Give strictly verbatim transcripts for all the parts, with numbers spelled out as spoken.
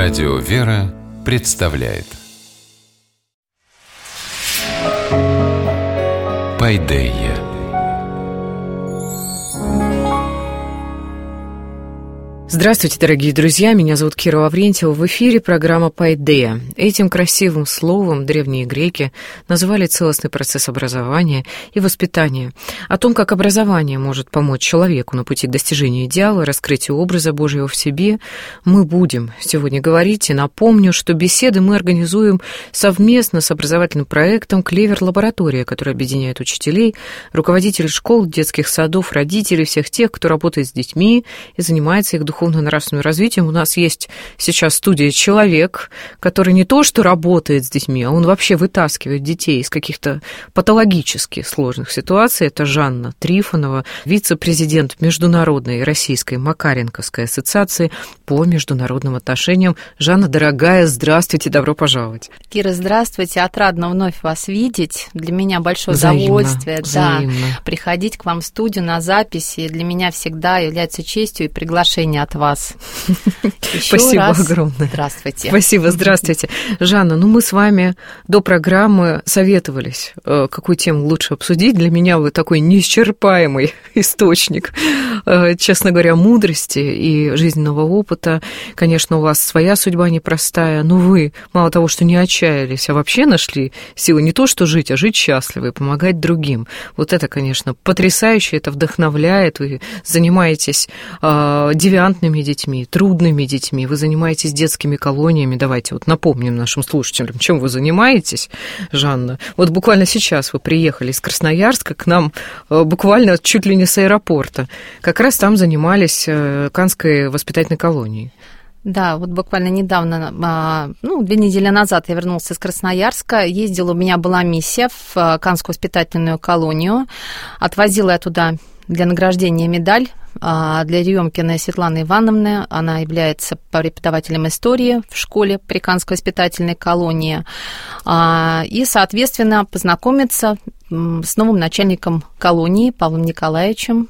Радио «Вера» представляет Пайдея. Здравствуйте, дорогие друзья, меня зовут Кира Лаврентьева, в эфире программа «Пайдея». Этим красивым словом древние греки называли целостный процесс образования и воспитания. О том, как образование может помочь человеку на пути к достижению идеала, раскрытию образа Божьего в себе, мы будем сегодня говорить. И напомню, что беседы мы организуем совместно с образовательным проектом «Клевер-лаборатория», который объединяет учителей, руководителей школ, детских садов, родителей, всех тех, кто работает с детьми и занимается их духовным духовно-нравственным развитием. У нас есть сейчас в студии человек, который не то что работает с детьми, а он вообще вытаскивает детей из каких-то патологически сложных ситуаций. Это Жанна Трифонова, вице-президент Международной Российской Макаренковской ассоциации по международным отношениям. Жанна, дорогая, здравствуйте, добро пожаловать. Кира, здравствуйте, отрадно вновь вас видеть. Для меня большое взаимно, удовольствие взаимно. Да, приходить к вам в студию на записи. Для меня всегда является честью и приглашение от вас. Еще Спасибо раз огромное. Здравствуйте. Спасибо, здравствуйте. Жанна, ну мы с вами до программы советовались, какую тему лучше обсудить. Для меня вы такой неисчерпаемый источник, честно говоря, мудрости и жизненного опыта. Конечно, у вас своя судьба непростая, но вы мало того, что не отчаялись, а вообще нашли силы не то что жить, а жить счастливо и помогать другим. Вот это, конечно, потрясающе, это вдохновляет. Вы занимаетесь девиантными детьми, трудными детьми, вы занимаетесь детскими колониями. Давайте вот напомним нашим слушателям, чем вы занимаетесь, Жанна. Вот буквально сейчас вы приехали из Красноярска к нам, буквально чуть ли не с аэропорта. Как раз там занимались Канской воспитательной колонией. Да, вот буквально недавно, ну, две недели назад я вернулась из Красноярска, ездила, у меня была миссия в Канскую воспитательную колонию, отвозила я туда для награждения медаль для Еремкиной Светланы Ивановны. Она является преподавателем истории в школе при Канской воспитательной колонии. И, соответственно, познакомиться с новым начальником колонии Павлом Николаевичем.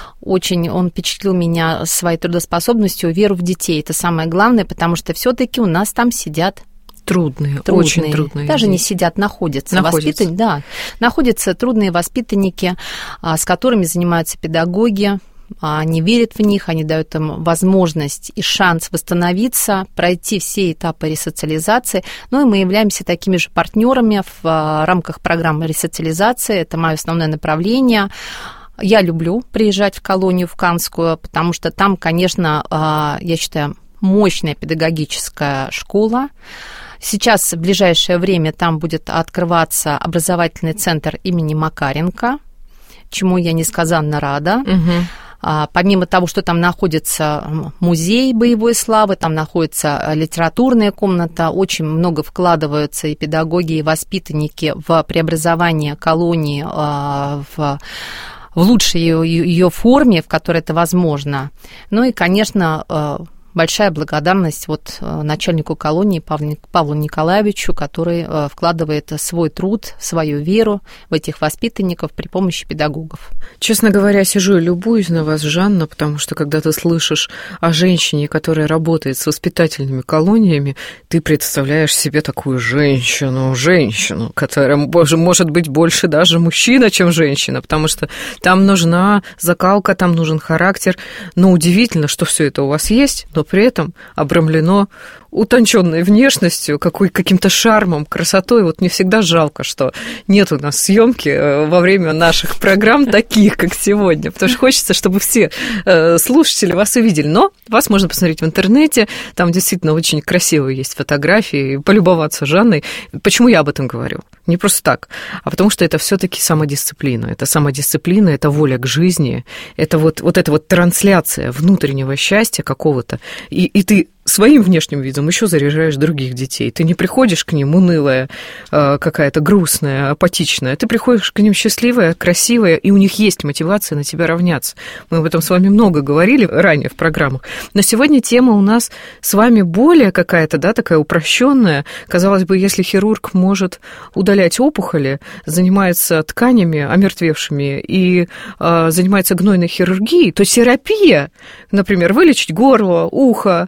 Очень он впечатлил меня своей трудоспособностью, веру в детей. Это самое главное, потому что все-таки у нас там сидят Трудные, трудные, очень трудные. Даже дети. не сидят, находятся. Находятся. Воспитан... Да, находятся трудные воспитанники, с которыми занимаются педагоги. Они верят в них, они дают им возможность и шанс восстановиться, пройти все этапы ресоциализации. Ну и мы являемся такими же партнерами в рамках программы ресоциализации. Это мое основное направление. Я люблю приезжать в колонию, в Канскую, потому что там, конечно, я считаю, мощная педагогическая школа. Сейчас в ближайшее время там будет открываться образовательный центр имени Макаренко, чему я несказанно рада. Угу. Помимо того, что там находится музей боевой славы, там находится литературная комната, очень много вкладываются и педагоги, и воспитанники в преобразование колонии в, в лучшей ее, ее форме, в которой это возможно. Ну и, конечно, большая благодарность вот начальнику колонии Павлу, Павлу Николаевичу, который вкладывает свой труд, свою веру в этих воспитанников при помощи педагогов. Честно говоря, сижу и любуюсь на вас, Жанна, потому что когда ты слышишь о женщине, которая работает с воспитательными колониями, ты представляешь себе такую женщину, женщину, которая, боже, может быть больше даже мужчина, чем женщина, потому что там нужна закалка, там нужен характер. Но удивительно, что все это у вас есть, но при этом обрамлено утонченной внешностью, какой, каким-то шармом, красотой. Вот мне всегда жалко, что нет у нас съемки во время наших программ таких, как сегодня, потому что хочется, чтобы все слушатели вас увидели. Но вас можно посмотреть в интернете, там действительно очень красивые есть фотографии, полюбоваться Жанной. Почему я об этом говорю? Не просто так, а потому что это все-таки самодисциплина. Это самодисциплина, это воля к жизни, это вот, вот эта вот трансляция внутреннего счастья какого-то. И, и ты своим внешним видом еще заряжаешь других детей. Ты не приходишь к ним унылая, какая-то грустная, апатичная. Ты приходишь к ним счастливая, красивая, и у них есть мотивация на тебя равняться. Мы об этом с вами много говорили ранее в программах. Но сегодня тема у нас с вами более какая-то, да, такая упрощенная. Казалось бы, если хирург может удалять опухоли, занимается тканями омертвевшими и э, занимается гнойной хирургией, то терапия, например, вылечить горло, ухо, желудок,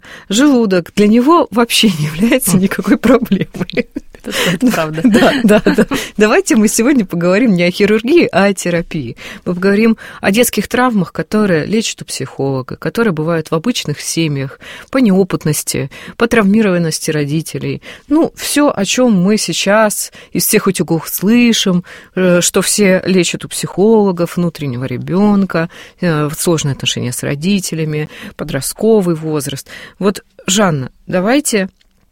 желудок для него вообще не является никакой проблемой. Это, это правда. Да, да, да. Давайте мы сегодня поговорим не о хирургии, а о терапии. Мы поговорим о детских травмах, которые лечат у психолога, которые бывают в обычных семьях, по неопытности, по травмированности родителей. Ну, все, о чем мы сейчас из всех утюгов слышим, что все лечат у психологов, внутреннего ребенка, сложные отношения с родителями, подростковый возраст. Вот, Жанна, давайте...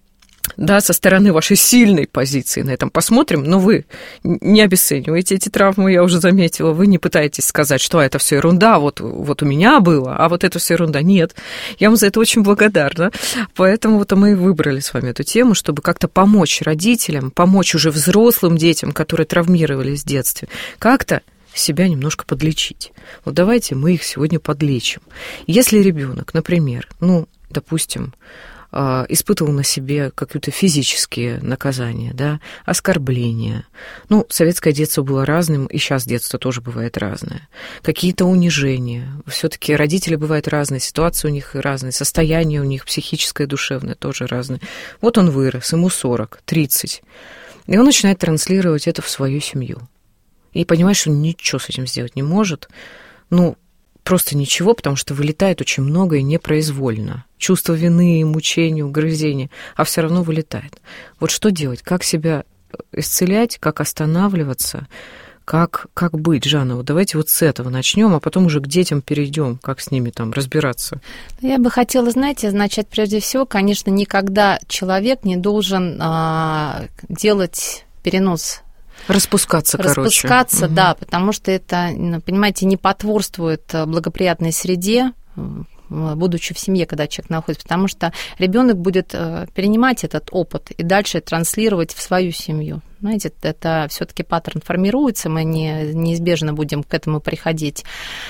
Да, со стороны вашей сильной позиции на этом посмотрим, но вы не обесцениваете эти травмы, я уже заметила, вы не пытаетесь сказать, что это все ерунда, вот, вот у меня было, а вот это все ерунда. Нет, я вам за это очень благодарна, поэтому вот мы и выбрали с вами эту тему, чтобы как-то помочь родителям, помочь уже взрослым детям, которые травмировались в детстве, как-то себя немножко подлечить. Вот давайте мы их сегодня подлечим. Если ребенок, например, ну, допустим, испытывал на себе какие-то физические наказания, да, оскорбления. Ну, советское детство было разным, и сейчас детство тоже бывает разное. Какие-то унижения. Все-таки родители бывают разные, ситуации у них разные, состояние у них психическое, душевное тоже разное. Вот он вырос, ему сорок, тридцать, и он начинает транслировать это в свою семью. И понимает, что он ничего с этим сделать не может. Ну, просто ничего, потому что вылетает очень многое непроизвольно. Чувство вины, мучения, угрызения, а все равно вылетает. Вот что делать? Как себя исцелять, как останавливаться, как, как быть, Жанна? Вот давайте вот с этого начнем, а потом уже к детям перейдем, как с ними там разбираться. Я бы хотела, знаете, начать прежде всего, конечно, никогда человек не должен а, делать перенос. Распускаться, короче. Распускаться, угу. да, потому что это, понимаете, не потворствует благоприятной среде, будучи в семье, когда человек находится, потому что ребенок будет перенимать этот опыт и дальше транслировать в свою семью. Знаете, это все-таки паттерн формируется, мы не, неизбежно будем к этому приходить.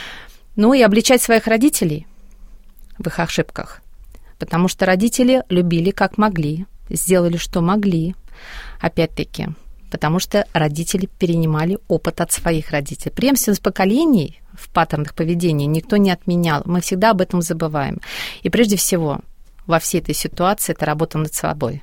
Ну и обличать своих родителей в их ошибках, потому что родители любили как могли, сделали, что могли, опять-таки, потому что родители перенимали опыт от своих родителей. Преемственность поколений в паттернах поведения никто не отменял. Мы всегда об этом забываем. И прежде всего, во всей этой ситуации это работа над собой.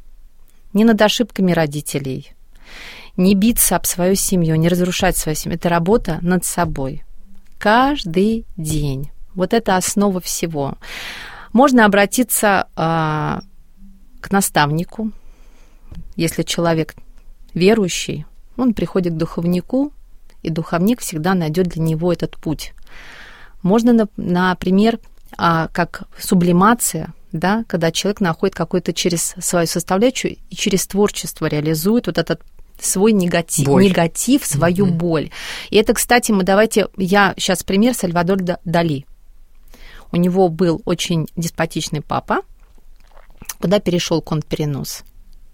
Не над ошибками родителей, не биться об свою семью, не разрушать свою семью. Это работа над собой. Каждый день. Вот это основа всего. Можно обратиться а, к наставнику, если человек верующий, он приходит к духовнику, и духовник всегда найдет для него этот путь. Можно, например, как сублимация, да, когда человек находит какой-то через свою составляющую и через творчество реализует вот этот свой негатив, боль. негатив, свою mm-hmm. боль. И это, кстати, мы давайте, я сейчас пример Сальвадор Дали. У него был очень деспотичный папа, куда перешел контрперенос.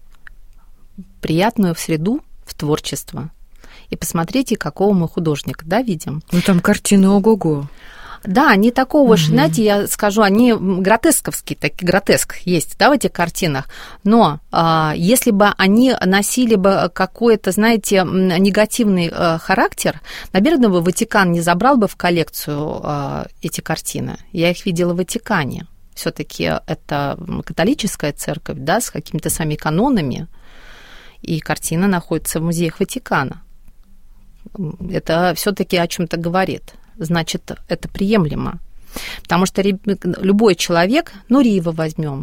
Приятную в среду, в творчество. И посмотрите, какого мы художника, да, видим. Ну, там картины ого-го. Да, они такого же, угу. знаете, я скажу, они гротесковские, такие гротеск есть, да, в этих картинах. Но а, если бы они носили бы какой-то, знаете, негативный а, характер, наверное, бы Ватикан не забрал бы в коллекцию а, эти картины. Я их видела в Ватикане. Все-таки это католическая церковь, да, с какими-то своими канонами. И картина находится в музеях Ватикана. Это все-таки о чем-то говорит. Значит, это приемлемо. Потому что любой человек, ну, Риева возьмем,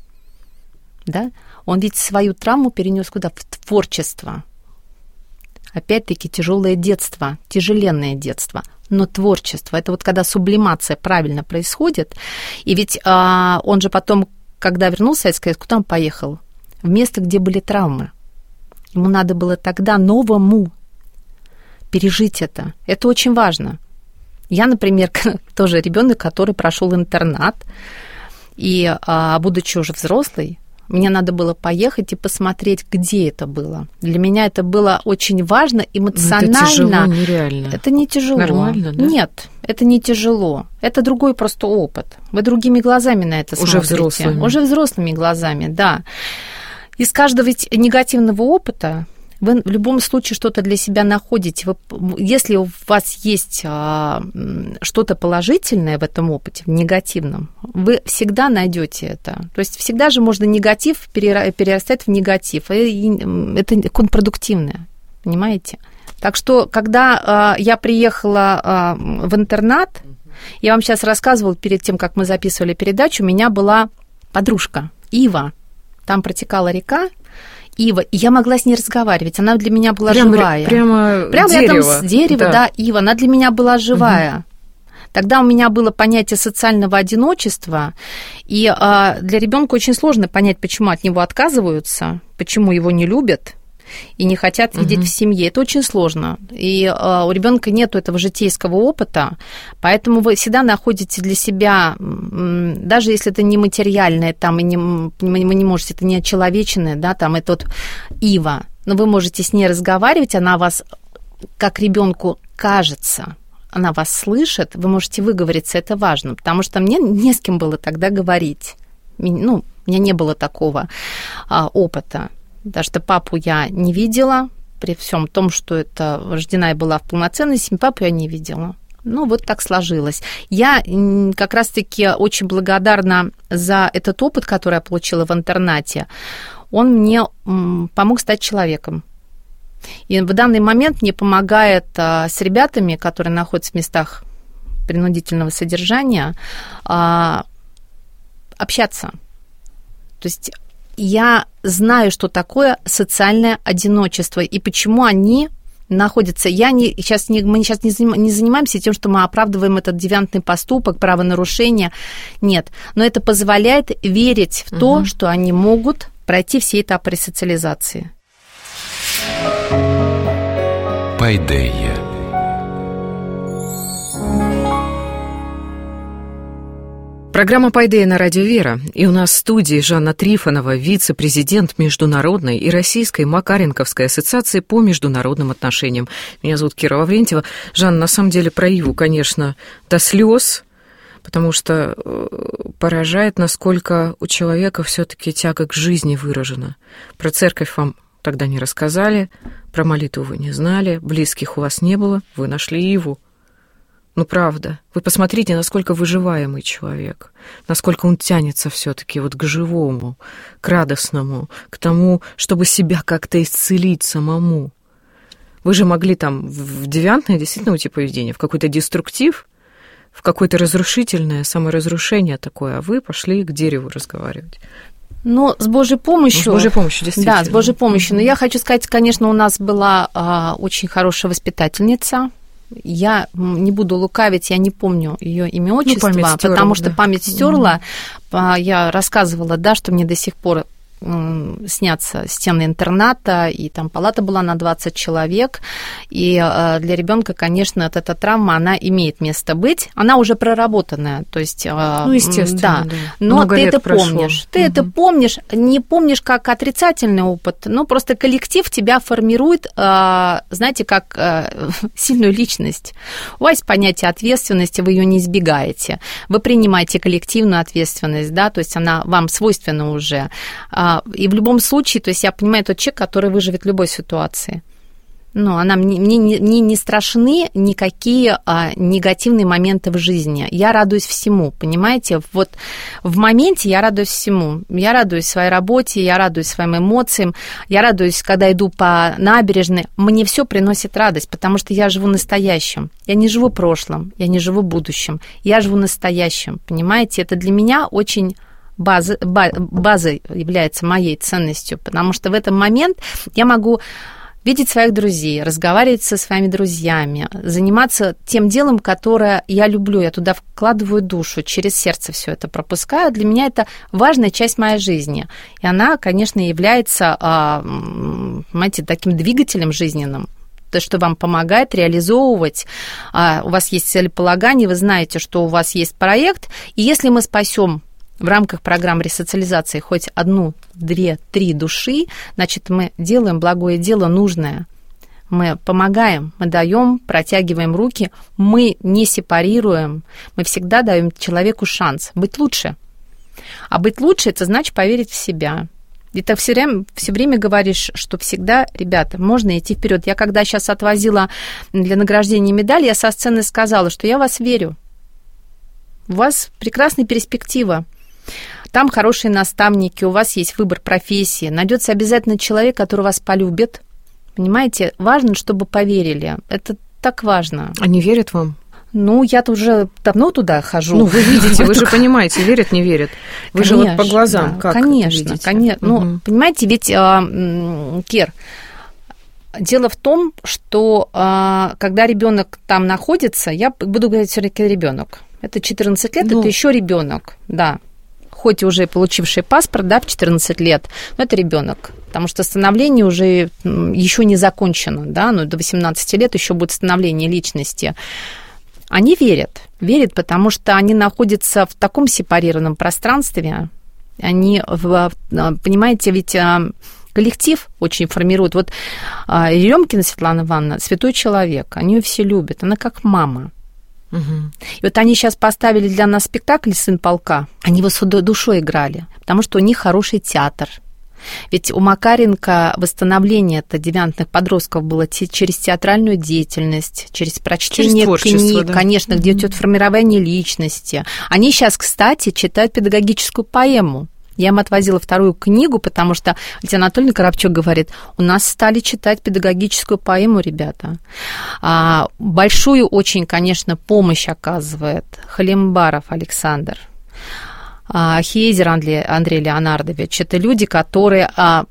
да, он ведь свою травму перенес куда? В творчество. Опять-таки тяжелое детство, тяжеленное детство, но творчество. Это вот когда сублимация правильно происходит. И ведь а, он же потом, когда вернулся в Советский Союз, куда он поехал? В место, где были травмы. Ему надо было тогда новому пережить это. Это очень важно. Я, например, тоже ребенок, который прошел интернат, и, будучи уже взрослой, мне надо было поехать и посмотреть, где это было. Для меня это было очень важно, эмоционально. Это тяжело, нереально. Это не тяжело. Нормально, да? Нет, это не тяжело. Это другой просто опыт. Вы другими глазами на это смотрите. Уже взрослыми. Уже взрослыми глазами, да. Из каждого ведь негативного опыта Вы в любом случае что-то для себя находите. Вы, если у вас есть а, что-то положительное в этом опыте, в негативном, вы всегда найдете это. То есть всегда же можно негатив перерастать в негатив. И это контрпродуктивное, понимаете? Так что, когда а, я приехала а, в интернат, я вам сейчас рассказывала перед тем, как мы записывали передачу, у меня была подружка Ива. Там протекала река, Ива, и я могла с ней разговаривать, она для меня была прямо, живая. Прямо, прямо дерево. рядом с деревом, да. да, Ива, она для меня была живая. Угу. Тогда у меня было понятие социального одиночества, и а, для ребенка очень сложно понять, почему от него отказываются, почему его не любят и не хотят видеть угу. в семье. Это очень сложно. И а, у ребенка нету этого житейского опыта, поэтому вы всегда находите для себя, даже если это не материальное, там, и не, вы не можете, это не человечное, да, там, это вот Ива, но вы можете с ней разговаривать, она вас, как ребенку кажется, она вас слышит, вы можете выговориться, это важно, потому что мне не с кем было тогда говорить. Ну, у меня не было такого а, опыта. Потому что папу я не видела, при всем том, что это рождена и была в полноценной семье, папу я не видела. Ну, вот так сложилось. Я как раз-таки очень благодарна за этот опыт, который я получила в интернате. Он мне помог стать человеком. И в данный момент мне помогает с ребятами, которые находятся в местах принудительного содержания, общаться. То есть я знаю, что такое социальное одиночество и почему они находятся. Я не, сейчас не, мы сейчас не, заним, не занимаемся тем, что мы оправдываем этот девиантный поступок, правонарушение. Нет. Но это позволяет верить в то, угу. что они могут пройти все этапы ресоциализации. Пайдея. Программа «Пайдея» на радио «Вера». И у нас в студии Жанна Трифонова, вице-президент Международной и Российской Макаренковской ассоциации по международным отношениям. Меня зовут Кира Лаврентьева. Жанна, на самом деле про Иву, конечно, до слез, потому что поражает, насколько у человека все-таки тяга к жизни выражена. Про церковь вам тогда не рассказали, про молитву вы не знали, близких у вас не было, вы нашли Иву. Ну, правда. Вы посмотрите, насколько выживаемый человек, насколько он тянется все-таки вот к живому, к радостному, к тому, чтобы себя как-то исцелить самому. Вы же могли там в девиантное действительно уйти поведение, в какой-то деструктив, в какое-то разрушительное саморазрушение такое, а вы пошли к дереву разговаривать. Ну, с Божьей помощью. Ну, с Божьей помощью, действительно. Да, с Божьей помощью. Но я хочу сказать, конечно, у нас была а, очень хорошая воспитательница. Я не буду лукавить, я не помню ее имя, отчество, ну, память стерла, потому что да. память стерла. Mm-hmm. Я рассказывала, да, что мне до сих пор снятся стены интерната, и там палата была на двадцать человек, и для ребенка, конечно, вот эта травма, она имеет место быть, она уже проработанная, то есть, ну, естественно, да, да. но Много ты это прошло. помнишь, ты угу. это помнишь, не помнишь как отрицательный опыт, но просто коллектив тебя формирует, знаете, как сильную личность. У вас есть понятие ответственности, вы ее не избегаете, вы принимаете коллективную ответственность, да, то есть она вам свойственна уже. И в любом случае, то есть я понимаю, тот человек, который выживет в любой ситуации. Ну, она, мне, мне, мне не страшны никакие а, негативные моменты в жизни. Я радуюсь всему, понимаете? Вот в моменте я радуюсь всему. Я радуюсь своей работе, я радуюсь своим эмоциям, я радуюсь, когда иду по набережной. Мне все приносит радость, потому что я живу настоящим. Я не живу прошлым, я не живу будущим. Я живу настоящим, понимаете? Это для меня очень... База, базой является моей ценностью, потому что в этот момент я могу видеть своих друзей, разговаривать со своими друзьями, заниматься тем делом, которое я люблю, я туда вкладываю душу, через сердце все это пропускаю. Для меня это важная часть моей жизни, и она, конечно, является, понимаете, таким двигателем жизненным, то, что вам помогает реализовывать. У вас есть целеполагание, вы знаете, что у вас есть проект, и если мы спасем в рамках программы ресоциализации хоть одну, две, три души, значит, мы делаем благое дело нужное. Мы помогаем, мы даем, протягиваем руки, мы не сепарируем, мы всегда даем человеку шанс быть лучше. А быть лучше – это значит поверить в себя. И ты все время, все время говоришь, что всегда, ребята, можно идти вперед. Я когда сейчас отвозила для награждения медаль, я со сцены сказала, что я вас верю. У вас прекрасная перспектива. Там хорошие наставники, у вас есть выбор профессии. Найдется обязательно человек, который вас полюбит. Понимаете, важно, чтобы поверили. Это так важно. Они верят вам? Ну, я-то уже давно туда хожу. Ну, вы видите, вы же понимаете, верят, не верят. Вы конечно, же вот по глазам да, как конечно, видите? Конечно, угу. Ну, понимаете, ведь, Кир, дело в том, что когда ребенок там находится, я буду говорить все-таки ребенок. Это четырнадцать лет, ну, это еще ребенок, да. Хоть уже получивший паспорт, да, в четырнадцать лет, но это ребенок, потому что становление уже еще не закончено, да, но до восемнадцати лет еще будет становление личности. Они верят, верят, потому что они находятся в таком сепарированном пространстве, они, понимаете, ведь коллектив очень формирует. Вот Еремкина Светлана Ивановна, святой человек, они ее все любят, она как мама. Угу. И вот они сейчас поставили для нас спектакль «Сын полка», они его с душой играли, потому что у них хороший театр. Ведь у Макаренко восстановление-то девиантных подростков было через театральную деятельность, через прочтение через книг, да? Конечно, где идет формирование личности. Они сейчас, кстати, читают педагогическую поэму. Я им отвозила вторую книгу, потому что Лидия Анатольевна Коробчук говорит, у нас стали читать педагогическую поэму, ребята. А, большую очень, конечно, помощь оказывает Халимбаров Александр, Хейзер Андрей, Андрей Леонардович. Это люди, которые а,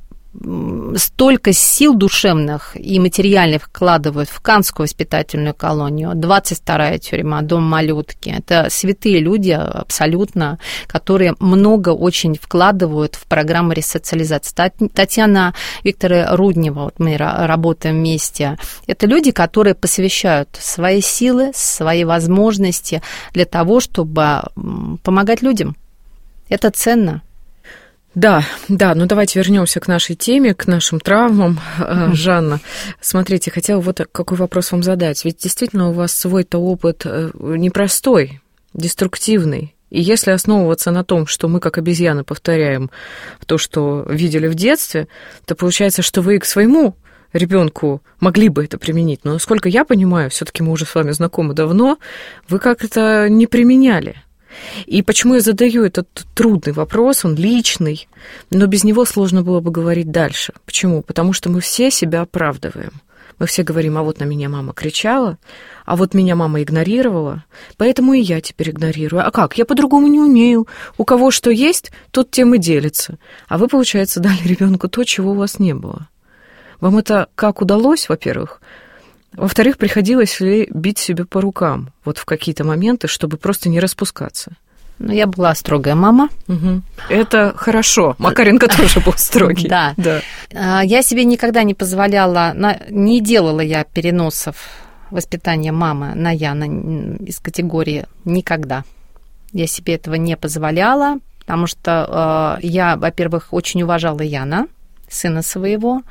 столько сил душевных и материальных вкладывают в Канскую воспитательную колонию, двадцать вторая тюрьма, дом малютки. Это святые люди абсолютно, которые много очень вкладывают в программу ресоциализации. Татьяна Викторовна Руднева, вот мы работаем вместе, это люди, которые посвящают свои силы, свои возможности для того, чтобы помогать людям. Это ценно. Да, да, ну давайте вернемся к нашей теме, к нашим травмам. Mm-hmm. Жанна, смотрите, хотела вот какой вопрос вам задать. Ведь действительно у вас свой-то опыт непростой, деструктивный. И если основываться на том, что мы как обезьяны повторяем то, что видели в детстве, то получается, что вы и к своему ребенку могли бы это применить. Но насколько я понимаю, все-таки мы уже с вами знакомы давно, вы как-то не применяли. И почему я задаю этот трудный вопрос, он личный, но без него сложно было бы говорить дальше. Почему? Потому что мы все себя оправдываем. Мы все говорим, а вот на меня мама кричала, а вот меня мама игнорировала, поэтому и я теперь игнорирую. А как? Я по-другому не умею. У кого что есть, тот тем и делится. А вы, получается, дали ребенку то, чего у вас не было. Вам это как удалось, во-первых? Во-вторых, приходилось ли бить себя по рукам вот в какие-то моменты, чтобы просто не распускаться? Ну, я была строгая мама. Угу. Это хорошо. Макаренко тоже был строгий. Да. да. Я себе никогда не позволяла, не делала я переносов воспитания мамы на я на, из категории никогда. Я себе этого не позволяла, потому что я, во-первых, очень уважала Яна, сына своего,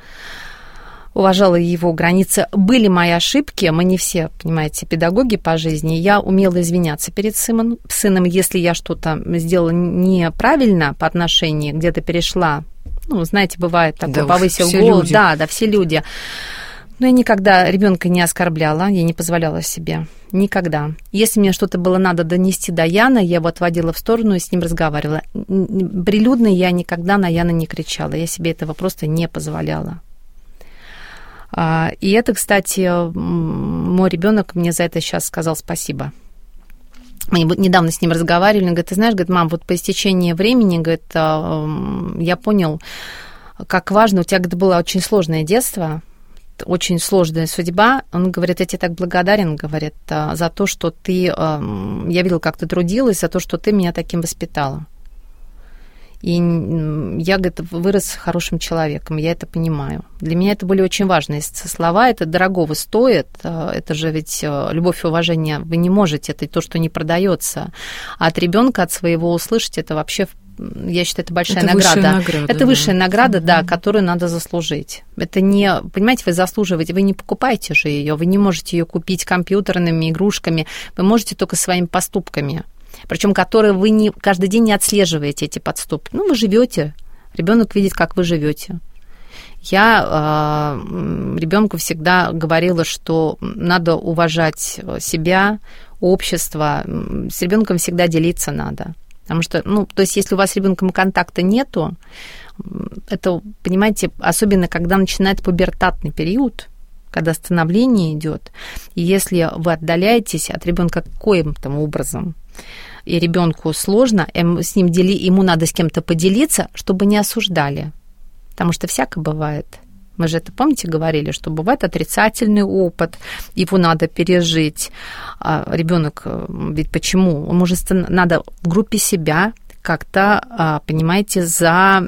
уважала его границы. Были мои ошибки, мы не все, понимаете, педагоги по жизни. Я умела извиняться перед сыном, сыном, если я что-то сделала неправильно по отношению, где-то перешла, ну, знаете, бывает такое, да, повысил голос. Люди. Да, да, все люди. Но я никогда ребенка не оскорбляла, я не позволяла себе. Никогда. Если мне что-то было надо донести до Яна, я его отводила в сторону и с ним разговаривала. Прилюдно я никогда на Яна не кричала. Я себе этого просто не позволяла. И это, кстати, мой ребенок мне за это сейчас сказал спасибо. Мы недавно с ним разговаривали, он говорит, ты знаешь, говорит, мам, вот по истечении времени, говорит, я понял, как важно, у тебя, говорит, было очень сложное детство, очень сложная судьба. Он говорит, я тебе так благодарен, говорит, за то, что ты, я видел, как ты трудилась, за то, что ты меня таким воспитала. И я, говорит, вырос хорошим человеком, я это понимаю. Для меня это были очень важные слова, это дорогого стоит, это же ведь любовь и уважение вы не можете, это то, что не продается. А от ребенка, от своего услышать, это вообще, я считаю, это большая это награда. награда. Это да. высшая награда, mm-hmm. да, которую надо заслужить. Это не, понимаете, вы заслуживаете, вы не покупаете же ее, вы не можете ее купить компьютерными игрушками, вы можете только своими поступками. Причем которые вы не, каждый день не отслеживаете эти подступки. Ну, вы живете, Ребенок видит, как вы живете. Я э, ребенку всегда говорила, что надо уважать себя, общество. С ребенком всегда делиться надо. Потому что, ну, то есть, если у вас с ребенком контакта нету, это, понимаете, особенно когда начинает пубертатный период, когда становление идет, и если вы отдаляетесь от ребенка каким-то образом, и ребенку сложно, с ним дели, ему надо с кем-то поделиться, чтобы не осуждали. Потому что всякое бывает. Мы же это, помните, говорили, что бывает отрицательный опыт, его надо пережить. А ребенок, ведь почему? Он может, надо в группе себя как-то, понимаете, за,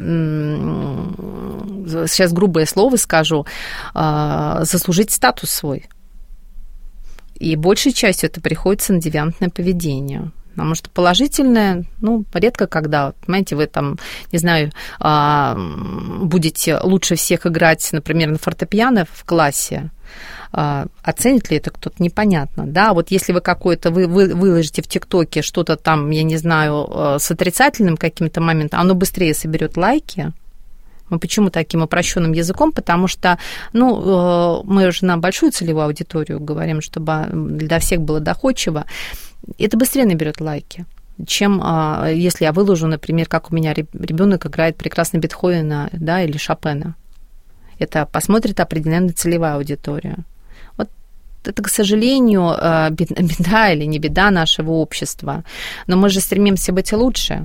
сейчас грубое слово скажу, заслужить статус свой. И большей частью это приходится на девиантное поведение. Потому что положительное, ну, редко когда, понимаете, вы там, не знаю, будете лучше всех играть, например, на фортепиано в классе, оценит ли это кто-то, непонятно, да, вот если вы какое-то, вы, вы выложите в ТикТоке что-то там, я не знаю, с отрицательным каким-то моментом, оно быстрее соберет лайки. Мы почему таким упрощенным языком? Потому что, ну, мы же на большую целевую аудиторию говорим, чтобы для всех было доходчиво. Это быстрее наберет лайки, чем если я выложу, например, как у меня ребенок играет прекрасно Бетховена, да, или Шопена. Это посмотрит определенная целевая аудитория. Вот это, к сожалению, беда или не беда нашего общества. Но мы же стремимся быть лучше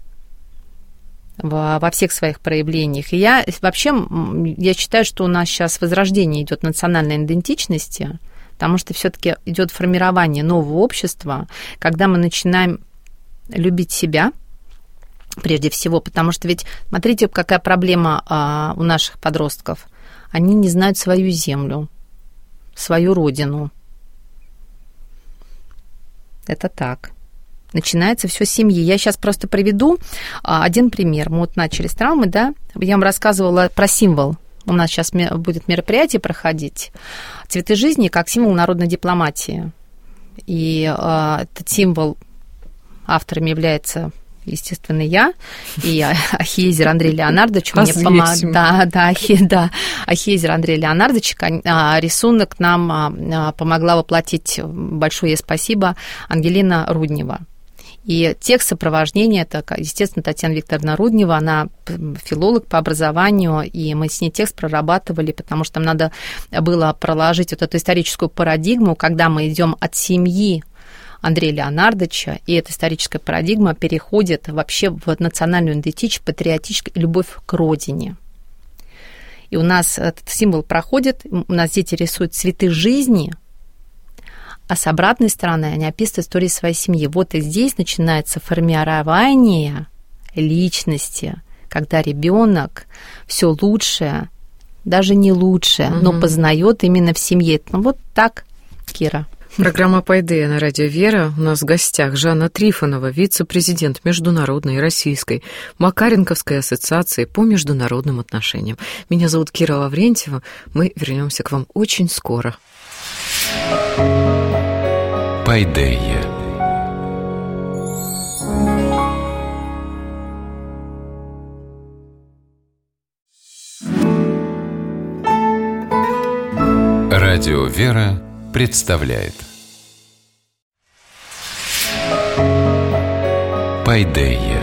во всех своих проявлениях. И я вообще, я считаю, что у нас сейчас возрождение идет национальной идентичности, потому что все-таки идет формирование нового общества, когда мы начинаем любить себя, прежде всего, потому что ведь, смотрите, какая проблема а, у наших подростков. Они не знают свою землю, свою родину. Это так. Начинается все с семьи. Я сейчас просто приведу а, один пример. Мы вот начали с травмы, да? Я вам рассказывала про символ. У нас сейчас будет мероприятие проходить «Цветы жизни» как символ народной дипломатии. И э, этот символ автором является, естественно, я и Ахиезер Андрей Леонардович. Мне помог... Да, да, Ахи... да. Ахиезер Андрей Леонардович. Рисунок нам помогла воплотить, большое спасибо, Ангелина Руднева. И текст сопровождения, это, естественно, Татьяна Викторовна Руднева, она филолог по образованию, и мы с ней текст прорабатывали, потому что нам надо было проложить вот эту историческую парадигму, когда мы идем от семьи Андрея Леонардовича, и эта историческая парадигма переходит вообще в национальную идентичность, патриотическую любовь к родине. И у нас этот символ проходит, у нас дети рисуют цветы жизни, а с обратной стороны они описывают истории своей семьи. Вот и здесь начинается формирование личности, когда ребенок все лучшее, даже не лучшее, угу. но познает именно в семье. Ну, вот так, Кира. Программа «Пайдея» на радио «Вера». У нас в гостях Жанна Трифонова, вице-президент Международной российской Макаренковской ассоциации по международным отношениям. Меня зовут Кира Лаврентьева. Мы вернемся к вам очень скоро. Пайдея. Радио «Вера» представляет Пайдея.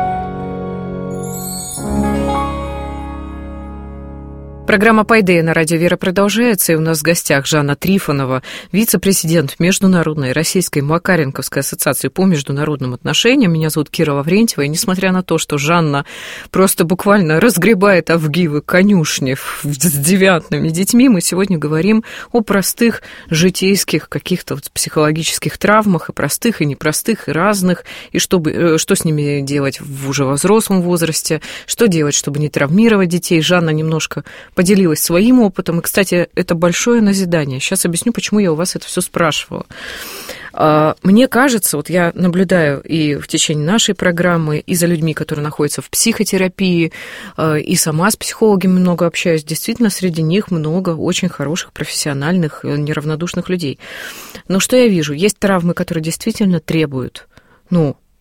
Программа «Пайдея» на радио «Вера» продолжается, и у нас в гостях Жанна Трифонова, вице-президент Международной российской Макаренковской ассоциации по международным отношениям. Меня зовут Кира Лаврентьева, и несмотря на то, что Жанна просто буквально разгребает авгивы конюшни с девиантными детьми, мы сегодня говорим о простых житейских каких-то вот психологических травмах, и простых, и непростых, и разных, и чтобы, что с ними делать в уже взрослом возрасте, что делать, чтобы не травмировать детей. Жанна немножко поделилась своим опытом. И, кстати, это большое назидание. Сейчас объясню, почему я у вас это все спрашивала. Мне кажется, вот я наблюдаю и в течение нашей программы, и за людьми, которые находятся в психотерапии, и сама с психологами много общаюсь, действительно, среди них много очень хороших, профессиональных, неравнодушных людей. Но что я вижу? Есть травмы, которые действительно требуют, ну,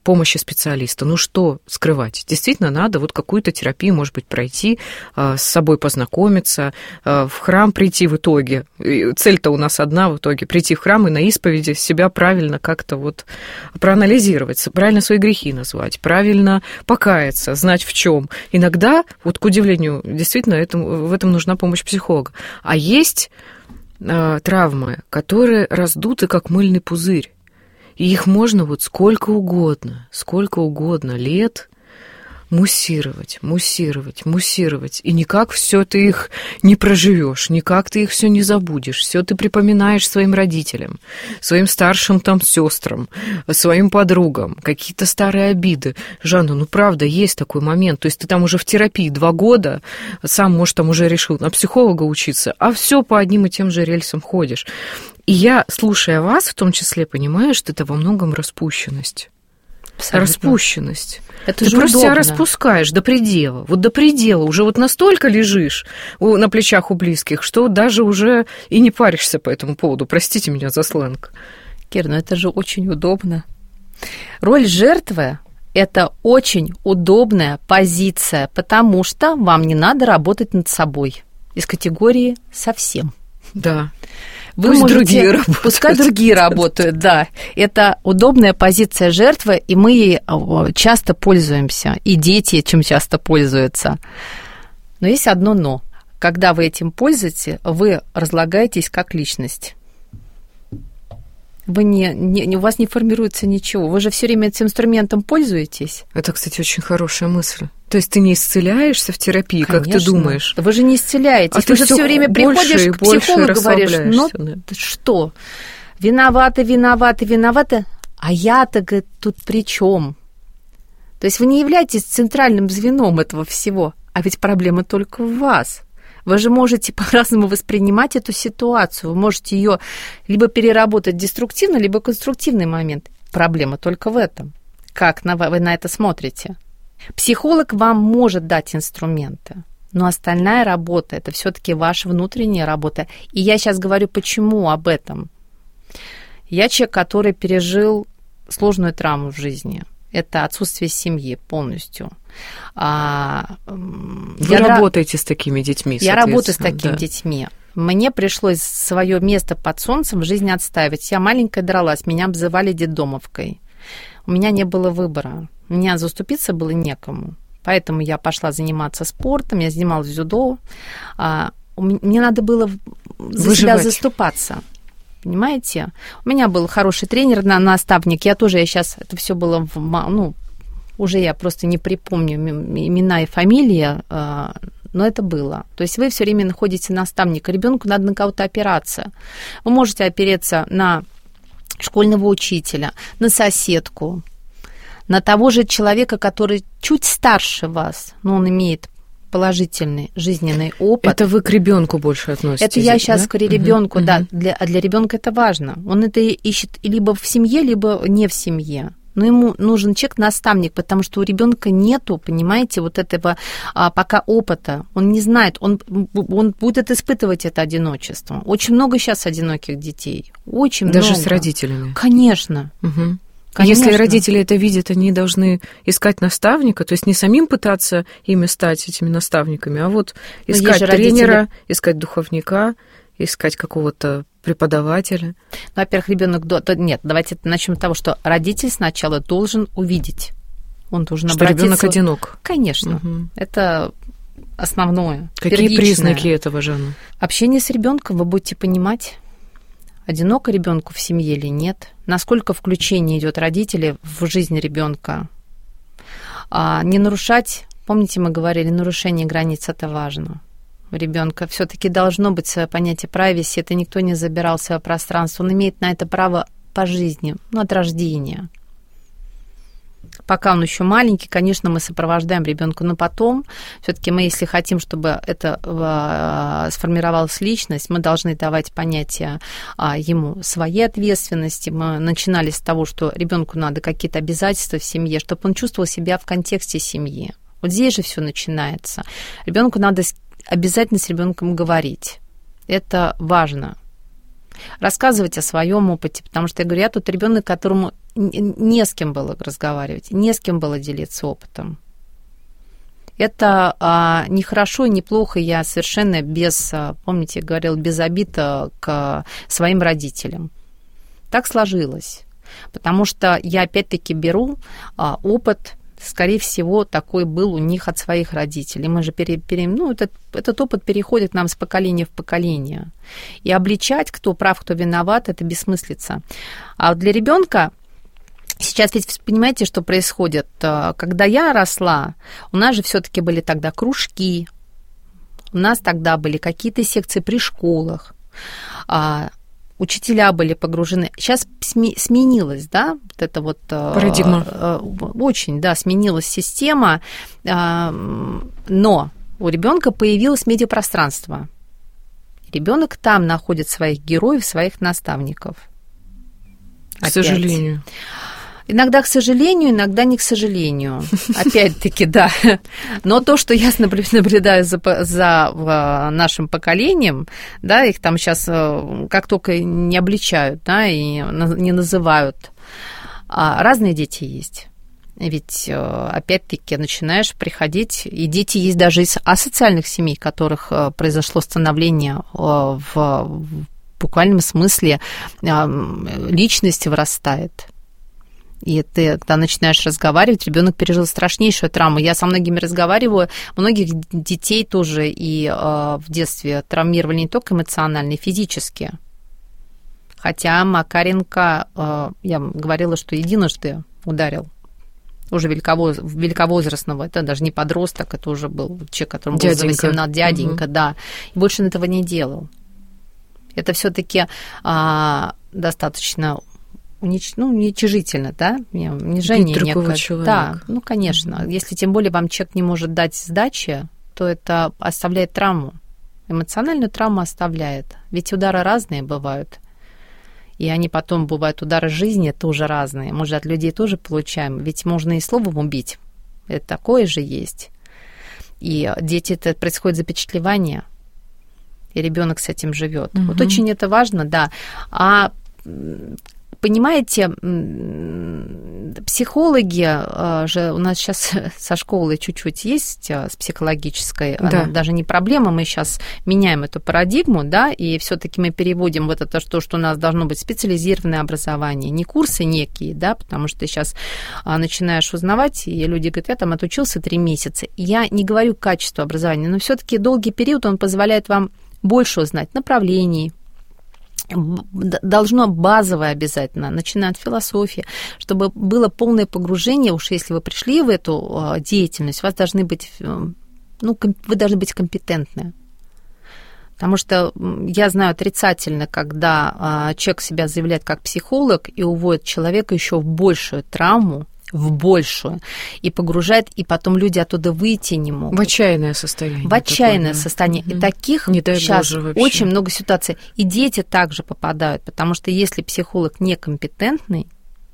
помощи специалиста. Ну что скрывать? Действительно, надо вот какую-то терапию, может быть, пройти, с собой познакомиться, в храм прийти в итоге. Цель-то у нас одна в итоге, прийти в храм и на исповеди себя правильно как-то вот проанализировать, правильно свои грехи назвать, правильно покаяться, знать в чем. Иногда, вот к удивлению, действительно, это, в этом нужна помощь психолога. А есть э, травмы, которые раздуты, как мыльный пузырь. И их можно вот сколько угодно, сколько угодно лет муссировать, муссировать, муссировать. И никак все ты их не проживешь, никак ты их все не забудешь. Все ты припоминаешь своим родителям, своим старшим там сестрам, своим подругам, какие-то старые обиды. Жанна, ну правда, есть такой момент. То есть ты там уже в терапии два года, сам, может, там уже решил на психолога учиться, а все по одним и тем же рельсам ходишь. И я, слушая вас, в том числе, понимаю, что это во многом распущенность. Абсолютно. Распущенность. Это ты же просто удобно. Себя распускаешь до предела. Вот до предела. Уже вот настолько лежишь на плечах у близких, что даже уже и не паришься по этому поводу. Простите меня за сленг. Кир, ну это же очень удобно. Роль жертвы – это очень удобная позиция, потому что вам не надо работать над собой. Из категории «совсем». Да. Вы Пусть можете, другие работают. Пускай другие работают, да. Это удобная позиция жертвы, и мы ей часто пользуемся, и дети этим часто пользуются. Но есть одно «но». Когда вы этим пользуетесь, вы разлагаетесь как личность. Вы не, не, у вас не формируется ничего. Вы же все время этим инструментом пользуетесь. Это, кстати, очень хорошая мысль. То есть ты не исцеляешься в терапии, Конечно. Как ты думаешь? Вы же не исцеляетесь. А ты же все время приходишь к психологу и говоришь, ну да. что, виновата, виновата, виновата, а я-то, говорит, тут при чем? То есть вы не являетесь центральным звеном этого всего, а ведь проблема только в вас. Вы же можете по-разному воспринимать эту ситуацию. Вы можете ее либо переработать деструктивно, либо конструктивный момент. Проблема только в этом. Как вы на это смотрите? Психолог вам может дать инструменты, но остальная работа – это все-таки ваша внутренняя работа. И я сейчас говорю, почему об этом. Я человек, который пережил сложную травму в жизни. Это отсутствие семьи полностью. А, Вы я работаете дра... с такими детьми, Я работаю с такими да. детьми. Мне пришлось свое место под солнцем в жизни отставить. Я маленькая дралась, меня обзывали детдомовкой. У меня не было выбора. У меня заступиться было некому. Поэтому я пошла заниматься спортом, я занималась дзюдо. А, мне надо было за Выживать. себя заступаться. Понимаете? У меня был хороший тренер, наставник. Я тоже, я сейчас, это все было, в, ну, уже я просто не припомню имена и фамилии, но это было. То есть вы все время находите наставника. Ребенку надо на кого-то опираться. Вы можете опереться на школьного учителя, на соседку, на того же человека, который чуть старше вас, но он имеет положительный жизненный опыт. Это вы к ребенку больше относитесь? Это я сейчас да? к ребенку, угу, угу. да. Для, а для ребенка это важно. Он это ищет либо в семье, либо не в семье. Но ему нужен человек-наставник, потому что у ребенка нету, понимаете, вот этого а, пока опыта. Он не знает, он, он будет испытывать это одиночество. Очень много сейчас одиноких детей. Очень Даже много. Даже с родителями? Конечно. Угу. Конечно. Если родители это видят, они должны искать наставника, то есть не самим пытаться ими стать, этими наставниками, а вот искать тренера, родители... искать духовника, искать какого-то преподавателя. Ну, во-первых, ребенок... Нет, давайте начнем с того, что родитель сначала должен увидеть. Он должен что обратиться... ребенок одинок. Конечно. Угу. Это основное. Какие первичное. Признаки этого, Жанна? Общение с ребенком вы будете понимать, одиноко ребенку в семье или нет, насколько включение идет родителей в жизнь ребенка. А не нарушать, помните, мы говорили, нарушение границ это важно. У ребенка все-таки должно быть свое понятие privacy, это никто не забирал свое пространство, он имеет на это право по жизни, ну, от рождения. Пока он еще маленький, конечно, мы сопровождаем ребенка, но потом, все-таки мы, если хотим, чтобы это сформировалась личность, мы должны давать понятие ему своей ответственности. Мы начинали с того, что ребенку надо какие-то обязательства в семье, чтобы он чувствовал себя в контексте семьи. Вот здесь же все начинается. Ребенку надо обязательно с ребенком говорить. Это важно. Рассказывать о своем опыте, потому что я говорю, я тот ребенок, которому не с кем было разговаривать, не с кем было делиться опытом. Это а, не хорошо, не плохо, я совершенно без, помните, я говорила, без обид к своим родителям. Так сложилось, потому что я опять-таки беру а, опыт, скорее всего, такой был у них от своих родителей. Мы же пере, пере, ну, этот, этот опыт переходит к нам с поколения в поколение. И обличать, кто прав, кто виноват, это бессмыслица. А для ребенка сейчас ведь понимаете, что происходит? Когда я росла, у нас же все-таки были тогда кружки, у нас тогда были какие-то секции при школах, учителя были погружены. Сейчас сменилась, да, вот это вот... Парадигма. Очень, да, сменилась система, но у ребенка появилось медиапространство. Ребенок там находит своих героев, своих наставников. К Опять. сожалению. Иногда к сожалению, иногда не к сожалению. Опять-таки, да. Но то, что я наблюдаю за, за нашим поколением, да, их там сейчас как только не обличают, да, и не называют. Разные дети есть. Ведь, опять-таки, начинаешь приходить, и дети есть даже из асоциальных семей, в которых произошло становление в, в буквальном смысле, личность вырастает. И ты, когда начинаешь разговаривать, ребенок пережил страшнейшую травму. Я со многими разговариваю, многих детей тоже и э, в детстве травмировали не только эмоционально, и физически. Хотя Макаренко, э, я говорила, что единожды ударил уже великовоз, великовозрастного, это даже не подросток, это уже был человек, которому было за восемнадцать, дяденька, угу. да. И больше он этого не делал. Это все-таки э, достаточно... Унич... ну, уничижительно, да, унижение другого человека. Да, ну, конечно. Mm-hmm. Если тем более вам человек не может дать сдачи, то это оставляет травму. Эмоциональную травму оставляет. Ведь удары разные бывают. И они потом бывают, удары жизни тоже разные. Мы же от людей тоже получаем. Ведь можно и словом убить. Это такое же есть. И дети, это происходит запечатлевание. И ребенок с этим живет. Mm-hmm. Вот очень это важно, да. А понимаете, психологи же у нас сейчас со школы чуть-чуть есть с психологической, да. Она даже не проблема, мы сейчас меняем эту парадигму, да, и все-таки мы переводим вот это, что, что у нас должно быть специализированное образование, не курсы некие, да, потому что ты сейчас начинаешь узнавать, и люди говорят, я там отучился три месяца. Я не говорю качество образования, но все-таки долгий период он позволяет вам больше узнать направлений, должно базовое обязательно, начиная от философии, чтобы было полное погружение, уж если вы пришли в эту деятельность, у вас должны быть, ну, вы должны быть компетентны. Потому что я знаю отрицательно, когда человек себя заявляет как психолог и уводит человека еще в большую травму, в большую, и погружает, и потом люди оттуда выйти не могут. В отчаянное состояние. В отчаянное такое, состояние. Угу. И таких сейчас очень много ситуаций. И дети также попадают, потому что если психолог некомпетентный,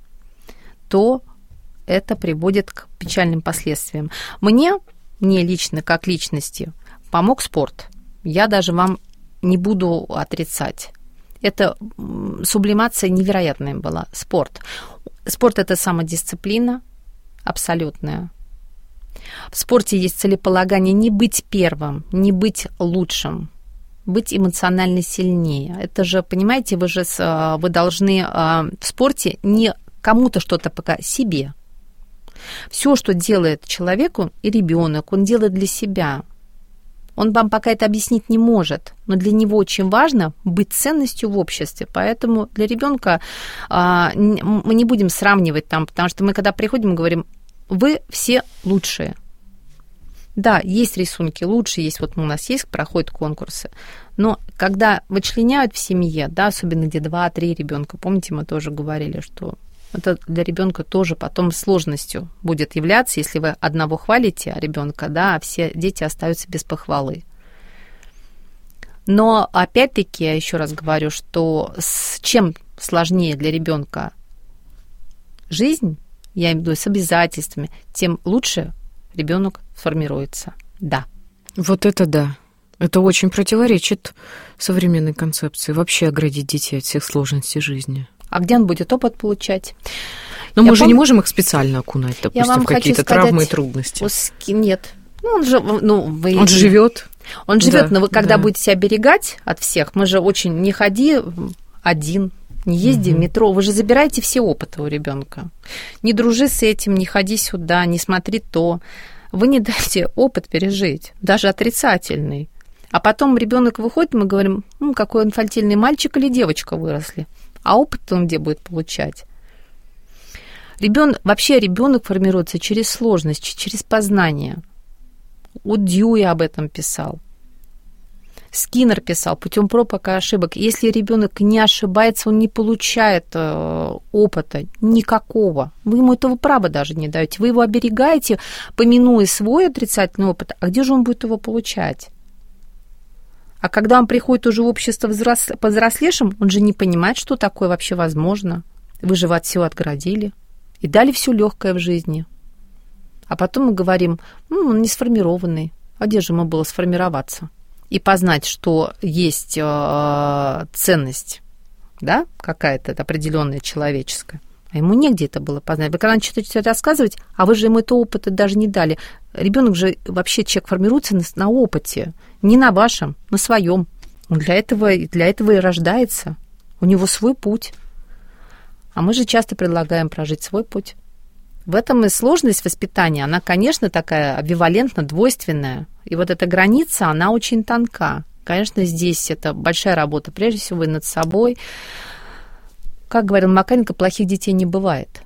то это приводит к печальным последствиям. Мне, мне лично, как личности, помог спорт. Я даже вам не буду отрицать. Это сублимация невероятная была. Спорт. Спорт – это самодисциплина абсолютная. В спорте есть целеполагание не быть первым, не быть лучшим, быть эмоционально сильнее. Это же, понимаете, вы же вы должны в спорте не кому-то что-то показать, себе. Все, что делает человеку и ребенок, он делает для себя. Он вам пока это объяснить не может, но для него очень важно быть ценностью в обществе. Поэтому для ребенка а, мы не будем сравнивать там, потому что мы, когда приходим, мы говорим, вы все лучшие. Да, есть рисунки лучшие, есть вот у нас есть, проходят конкурсы. Но когда вычленяют в семье, да, особенно где два-три ребенка, помните, мы тоже говорили, что это для ребенка тоже потом сложностью будет являться, если вы одного хвалите, а ребенка, да, а все дети остаются без похвалы. Но опять-таки я еще раз говорю, что с чем сложнее для ребенка жизнь, я имею в виду с обязательствами, тем лучше ребенок формируется. Да. Вот это да. Это очень противоречит современной концепции. Вообще оградить детей от всех сложностей жизни. А где он будет опыт получать? Но мы Я же пом... не можем их специально окунать, допустим, в какие-то сказать, травмы и трудности. Нет. Ну, он же, ну, вы... Он же живет. Он живет, да, но вы когда да. будете себя оберегать от всех, мы же очень не ходи один, не езди угу. в метро, вы же забираете все опыты у ребенка. Не дружи с этим, не ходи сюда, не смотри то. Вы не дайте опыт пережить, даже отрицательный. А потом ребенок выходит, мы говорим, ну, какой инфантильный мальчик или девочка выросли. А опыт он где будет получать? Ребён... Вообще ребенок формируется через сложность, через познание. У Дьюи об этом писал. Скиннер писал, путем проб и ошибок. Если ребенок не ошибается, он не получает э, опыта никакого. Вы ему этого права даже не даете. Вы его оберегаете, помянуя свой отрицательный опыт. А где же он будет его получать? А когда он приходит уже в общество взрос... повзрослевшим, он же не понимает, что такое вообще возможно. Вы же от всего отгородили и дали все легкое в жизни. А потом мы говорим, ну, он не сформированный. А где же ему было сформироваться? И познать, что есть э, ценность, да, какая-то определенная человеческая. А ему негде это было познать. Вы когда начинаете рассказывать, а вы же ему этого опыта даже не дали. Ребенок же вообще, человек формируется на, на опыте, не на вашем, на своем. Он для этого, для этого и рождается. У него свой путь. А мы же часто предлагаем прожить свой путь. В этом и сложность воспитания, она, конечно, такая амбивалентно двойственная. И вот эта граница, она очень тонка. Конечно, здесь это большая работа, прежде всего, и над собой. Как говорил Макаренко, плохих детей не бывает.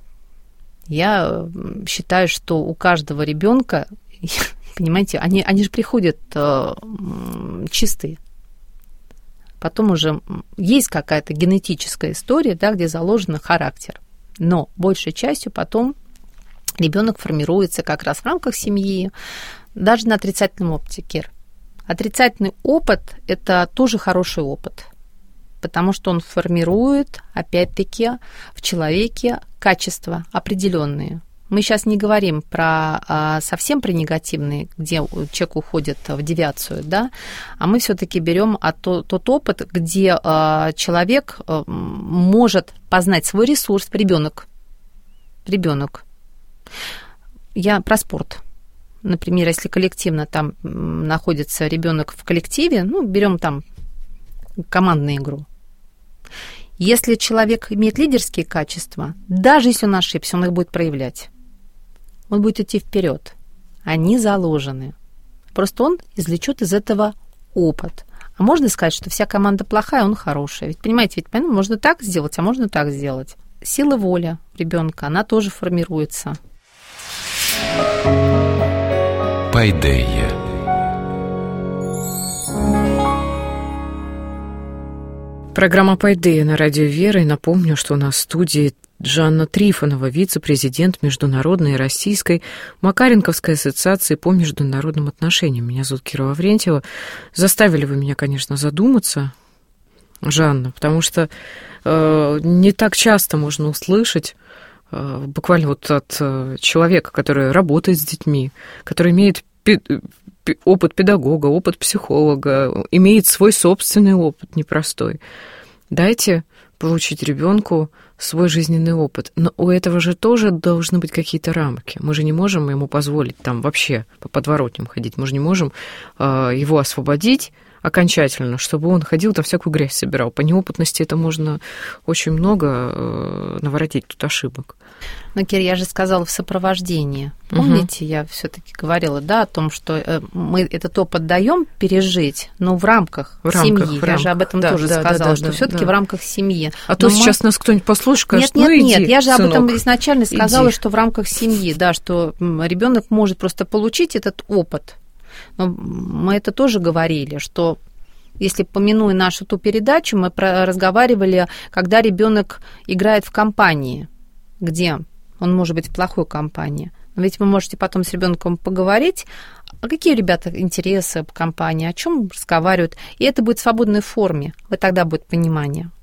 Я считаю, что у каждого ребенка, понимаете, они, они же приходят э, чистые. Потом уже есть какая-то генетическая история, да, где заложен характер. Но большей частью потом ребенок формируется как раз в рамках семьи, даже на отрицательном опыте, Кир. Отрицательный опыт – это тоже хороший опыт, потому что он формирует, опять-таки, в человеке качества определенные. Мы сейчас не говорим про а, совсем про негативные, где человек уходит в девиацию, да, а мы все-таки берем а, то, тот опыт, где а, человек а, может познать свой ресурс, ребенок, ребенок. Я про спорт. Например, если коллективно там находится ребенок в коллективе, ну, берем там командную игру. Если человек имеет лидерские качества, даже если он ошибся, он их будет проявлять. Он будет идти вперед. Они заложены. Просто он извлечет из этого опыт. А можно сказать, что вся команда плохая, он хороший. Ведь понимаете, ведь понимаете, можно так сделать, а можно так сделать. Сила воли ребенка, она тоже формируется. Пайдея. Программа «Пайдея» на радио «Вера». И напомню, что у нас в студии Жанна Трифонова, вице-президент Международной Российской Макаренковской ассоциации по международным отношениям. Меня зовут Кира Лаврентьева. Заставили вы меня, конечно, задуматься, Жанна, потому что э, не так часто можно услышать э, буквально вот от э, человека, который работает с детьми, который имеет пи- пи- опыт педагога, опыт психолога, имеет свой собственный опыт непростой. Дайте получить ребенку свой жизненный опыт. Но у этого же тоже должны быть какие-то рамки. Мы же не можем ему позволить там вообще по подворотням ходить. Мы же не можем э, его освободить окончательно, чтобы он ходил там всякую грязь собирал. По неопытности это можно очень много э, наворотить тут ошибок. Ну, Кир, я же сказала в сопровождении. Помните, угу. я все-таки говорила, да, о том, что мы этот опыт даем пережить, но в рамках в семьи. Рамках, в я рамках. же об этом да, тоже да, сказала, да, да, что да, все-таки да. в рамках семьи. А но то мы... сейчас нас кто-нибудь послушает, скажет, нет, ну нет, иди, нет, я же сынок, об этом изначально сказала, иди. Что в рамках семьи, да, что ребенок может просто получить этот опыт. Но мы это тоже говорили, что если помянуя нашу ту передачу, мы про- разговаривали, когда ребенок играет в компании, где он может быть в плохой компании. Но ведь вы можете потом с ребенком поговорить, а какие у ребят интересы в компании, о чем разговаривают, и это будет в свободной форме, вот тогда будет понимание.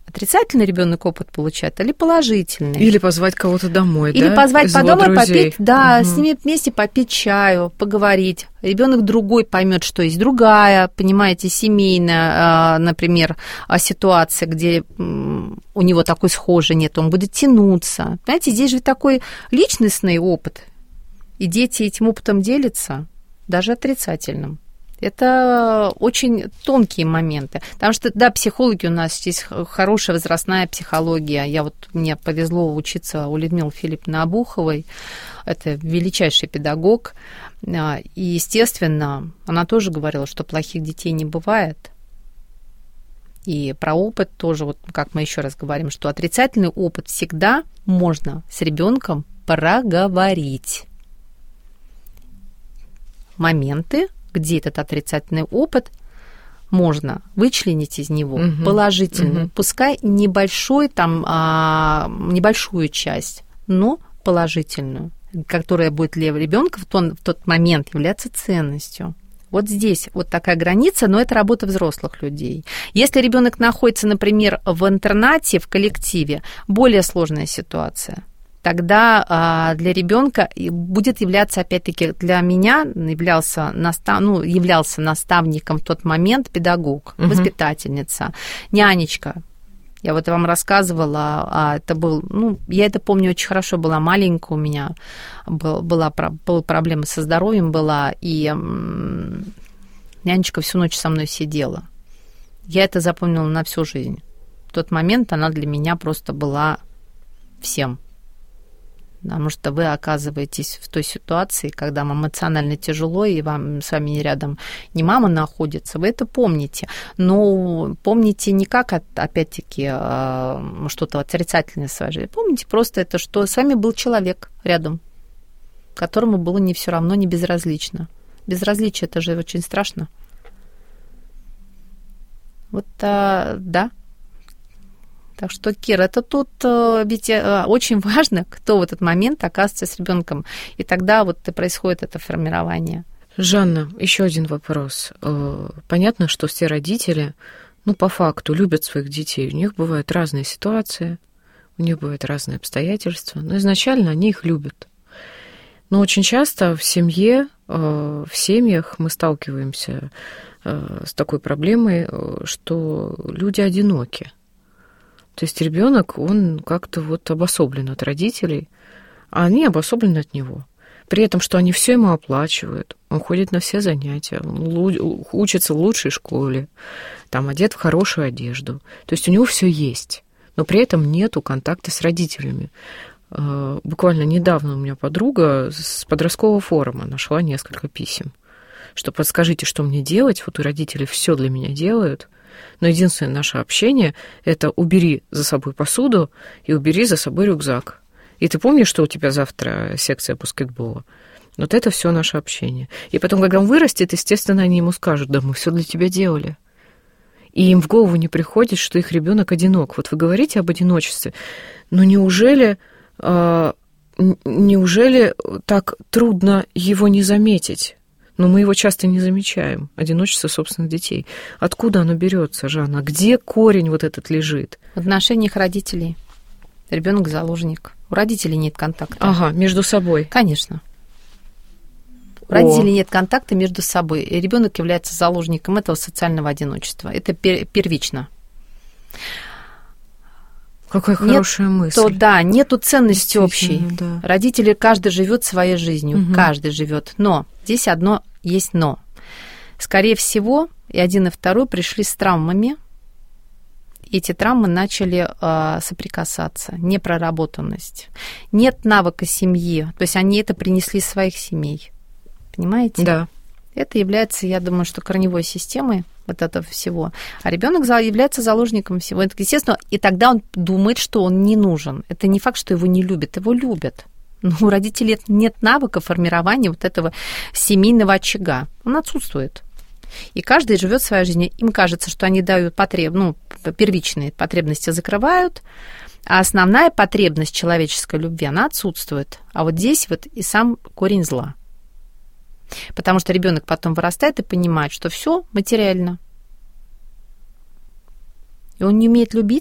отрицательный ребенок опыт получает или положительный. Или позвать кого-то домой, Или да? позвать по дому попить, да, угу. с ними вместе попить чаю, поговорить. Ребенок другой поймет, что есть другая, понимаете, семейная, например, ситуация, где у него такой схожий нет, он будет тянуться. Понимаете, здесь же такой личностный опыт, и дети этим опытом делятся, даже отрицательным. Это очень тонкие моменты. Потому что, да, психологи у нас здесь хорошая возрастная психология. Я вот, мне повезло учиться у Людмилы Филипповны Обуховой. Это величайший педагог. И, естественно, она тоже говорила, что плохих детей не бывает. И про опыт тоже, вот как мы еще раз говорим, что отрицательный опыт всегда можно с ребенком проговорить. Моменты, где этот отрицательный опыт можно вычленить из него угу, положительную, угу. пускай небольшой, там, а, небольшую часть, но положительную, которая будет для ребенка в, тот, в тот момент являться ценностью. Вот здесь вот такая граница, но это работа взрослых людей. Если ребенок находится, например, в интернате, в коллективе, более сложная ситуация. Тогда а, для ребенка будет являться, опять-таки, для меня являлся, настав... ну, являлся наставником в тот момент педагог, угу. воспитательница, нянечка. Я вот вам рассказывала, а это был, ну, я это помню очень хорошо, была маленькая у меня, был, была, была проблема со здоровьем была, и м- нянечка всю ночь со мной сидела. Я это запомнила на всю жизнь. В тот момент она для меня просто была всем. Потому что вы оказываетесь в той ситуации, когда вам эмоционально тяжело, и вам с вами рядом не мама находится, вы это помните. Но помните не как, опять-таки, что-то отрицательное в своей жизни. Помните просто это, что с вами был человек рядом, которому было не все равно, не безразлично. Безразличие – это же очень страшно. Вот, да. Так что, Кира, это тут ведь очень важно, кто в этот момент оказывается с ребенком, и тогда вот и происходит это формирование. Жанна, еще один вопрос. Понятно, что все родители, ну, по факту, любят своих детей. У них бывают разные ситуации, у них бывают разные обстоятельства, но изначально они их любят. Но очень часто в семье, в семьях мы сталкиваемся с такой проблемой, что люди одиноки. То есть ребенок, он как-то вот обособлен от родителей, а они обособлены от него. При этом, что они все ему оплачивают, он ходит на все занятия, он учится в лучшей школе, там одет в хорошую одежду. То есть у него все есть, но при этом нету контакта с родителями. Буквально недавно у меня подруга с подросткового форума нашла несколько писем, что подскажите, что мне делать, вот у родителей все для меня делают, но единственное наше общение – это убери за собой посуду и убери за собой рюкзак. И ты помнишь, что у тебя завтра секция баскетбола? Вот это все наше общение. И потом, когда он вырастет, естественно, они ему скажут: да мы все для тебя делали. И им в голову не приходит, что их ребенок одинок. Вот вы говорите об одиночестве, но неужели, э, неужели так трудно его не заметить? Но мы его часто не замечаем, одиночество собственных детей. Откуда оно берется, Жанна? Где корень вот этот лежит? В отношениях родителей. Ребенок заложник. У родителей нет контакта. Ага, между собой. Конечно. У родителей нет контакта между собой. И ребенок является заложником этого социального одиночества. Это первично. Какая хорошая нет, мысль. То, да, нету ценности общей. Да. Родители, каждый живет своей жизнью, угу. каждый живет. Но здесь одно есть но. Скорее всего, и один, и второй пришли с травмами. Эти травмы начали э, соприкасаться, непроработанность. Нет навыка семьи, то есть они это принесли из своих семей. Понимаете? Да. Это является, я думаю, что корневой системой вот этого всего. А ребенок является заложником всего. Это, естественно, и тогда он думает, что он не нужен. Это не факт, что его не любят, его любят. Но у родителей нет навыка формирования вот этого семейного очага. Он отсутствует. И каждый живет своей жизнью. Им кажется, что они дают потреб... ну, первичные потребности закрывают, а основная потребность человеческой любви, она отсутствует. А вот здесь вот и сам корень зла. Потому что ребенок потом вырастает и понимает, что все материально. И он не умеет любить,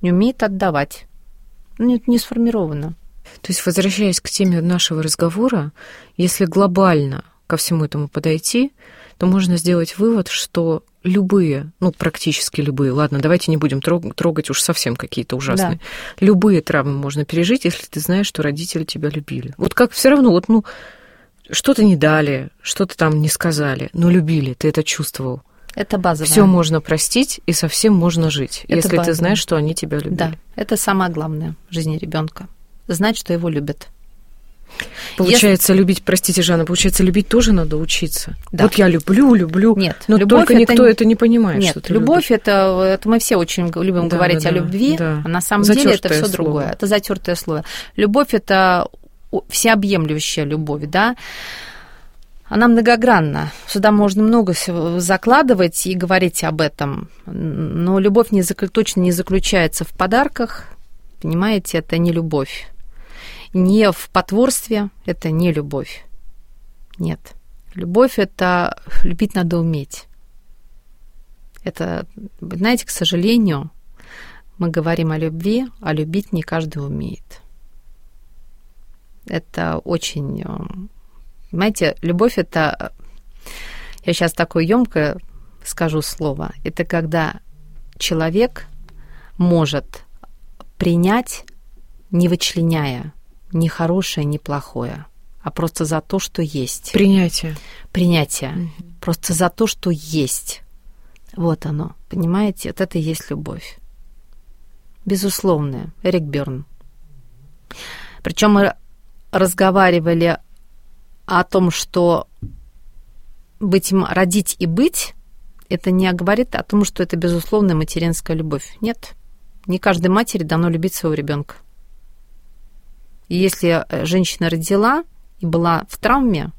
не умеет отдавать. Ну, это не сформировано. То есть, возвращаясь к теме нашего разговора, если глобально ко всему этому подойти, то можно сделать вывод, что любые, ну, практически любые, ладно, давайте не будем трогать уж совсем какие-то ужасные, да. Любые травмы можно пережить, если ты знаешь, что родители тебя любили. Вот как все равно, вот, ну, что-то не дали, что-то там не сказали, но любили, ты это чувствовал. Это базовое. Все можно простить, и совсем можно жить, это если базовое. Ты знаешь, что они тебя любили. Да, это самое главное в жизни ребенка. Знать, что его любят. Получается, если... любить, простите, Жанна, получается, любить тоже надо учиться. Да. Вот я люблю, люблю, Нет, но только это... никто это не понимает, Нет, что ты любовь любишь. это, это мы все очень любим да, говорить да, о любви, да. а на самом Затёртое деле это все слово. другое. Это затертое слово. Любовь это всеобъемлющая любовь, да. Она многогранна. Сюда можно много всего закладывать и говорить об этом. Но любовь не закл... точно не заключается в подарках. Понимаете, это не любовь. Не в потворстве, это не любовь. Нет. Любовь – это любить надо уметь. Это, знаете, к сожалению, мы говорим о любви, а любить не каждый умеет. Это очень... Понимаете, любовь – это... Я сейчас такое ёмкое скажу слово. Это когда человек может принять, не вычленяя ни хорошее, ни плохое, а просто за то, что есть. Принятие. Принятие. Угу. Просто за то, что есть. Вот оно. Понимаете? Вот это и есть любовь. Безусловная. Эрик Бёрн. Причем мы разговаривали о том, что быть, родить и быть, это не говорит о том, что это безусловная материнская любовь. Нет. Не каждой матери дано любить своего ребенка. И если женщина родила и была в травме,